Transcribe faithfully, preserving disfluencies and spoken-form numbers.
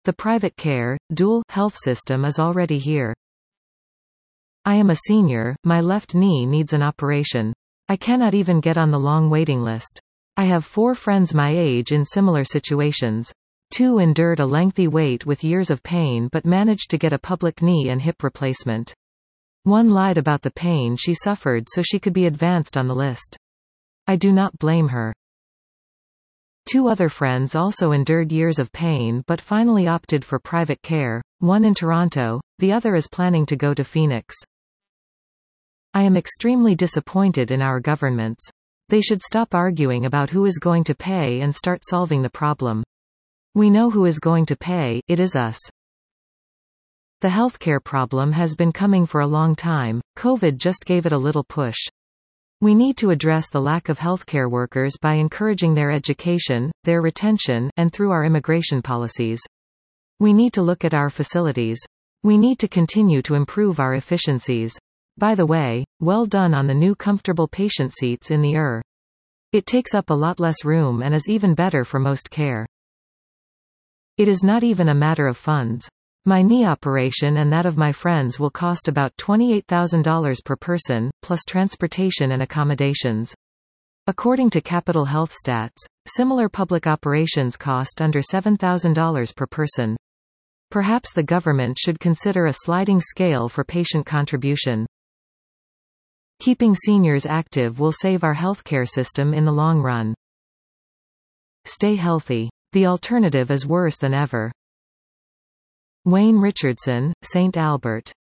The private care, dual health system is already here. I am a senior, my left knee needs an operation. I cannot even get on the long waiting list. I have four friends my age in similar situations. Two endured a lengthy wait with years of pain but managed to get a public knee and hip replacement. One lied about the pain she suffered so she could be advanced on the list. I do not blame her. Two other friends also endured years of pain but finally opted for private care, one in Toronto, the other is planning to go to Phoenix. I am extremely disappointed in our governments. They should stop arguing about who is going to pay and start solving the problem. We know who is going to pay, it is us. The healthcare problem has been coming for a long time, COVID just gave it a little push. We need to address the lack of healthcare workers by encouraging their education, their retention, and through our immigration policies. We need to look at our facilities. We need to continue to improve our efficiencies. By the way, well done on the new comfortable patient seats in the E R. It takes up a lot less room and is even better for most care. It is not even a matter of funds. My knee operation and that of my friends will cost about twenty-eight thousand dollars per person, plus transportation and accommodations. According to Capital Health Stats, similar public operations cost under seven thousand dollars per person. Perhaps the government should consider a sliding scale for patient contribution. Keeping seniors active will save our healthcare system in the long run. Stay healthy. The alternative is worse than ever. Wayne Richardson, Saint Albert.